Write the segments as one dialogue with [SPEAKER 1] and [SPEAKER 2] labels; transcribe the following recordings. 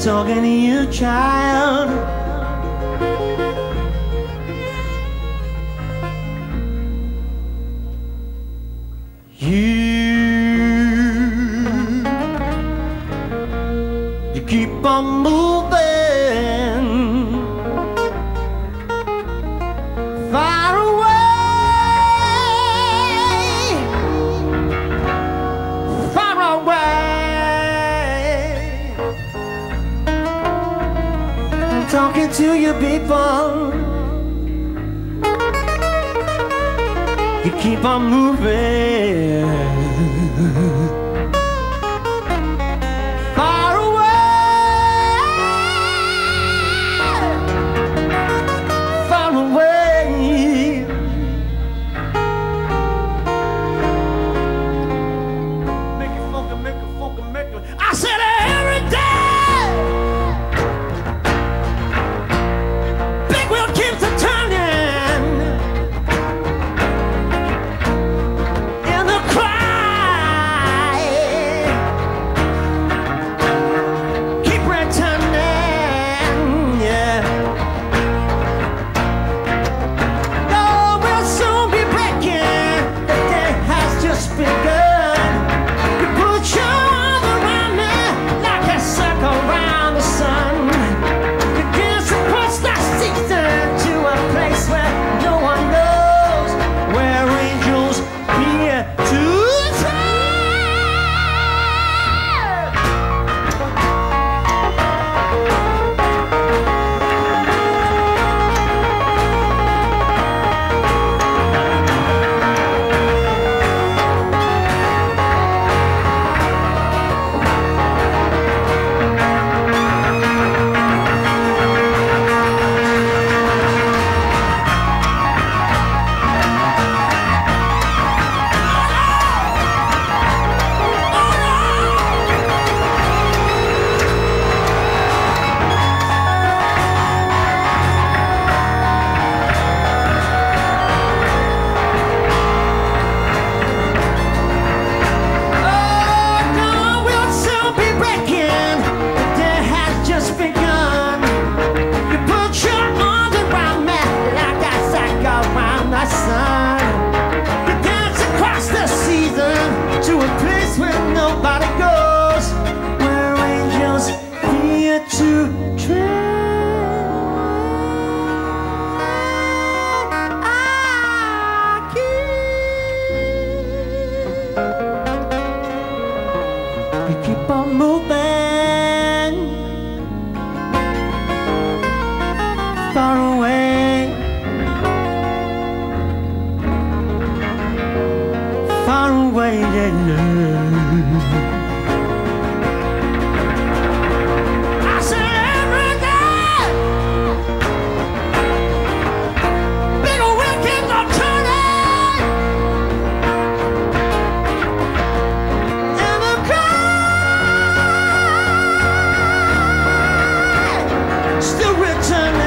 [SPEAKER 1] talking to you, child. You keep on moving far away, far away, talking to you people. You keep on moving far away, far away. Make it funky, make it funky, make it. I said every day, big wheel keeps a turning. In the cry, keep returning, yeah. No, we'll soon be breaking. The day has just begun. You put your arm around me like a circle around the sun. You dance across the season to a place where no one knows, where angels appear to keep on moving far away, far away, yeah, yeah. I said every day, big old wheel keeps on turning. And the cry still returning.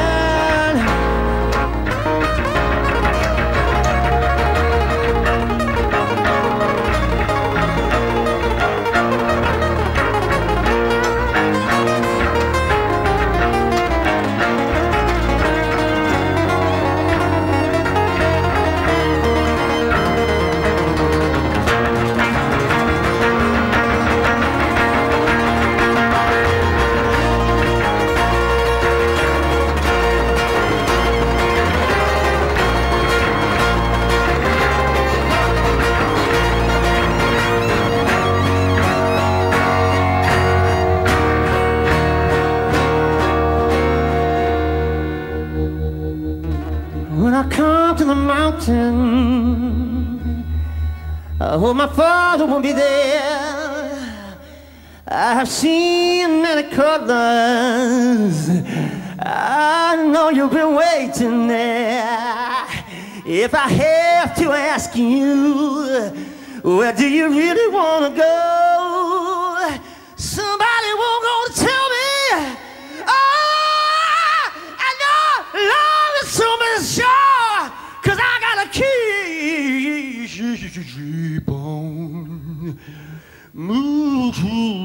[SPEAKER 1] When I come to the mountain, I hope my father will be there. I have seen many colors, I know you've been waiting there. If I have to ask you, where do you really want to go? Somebody won't go to tell me. Oh, I know love is so much sure, 'cause I got a key. Keep on moving.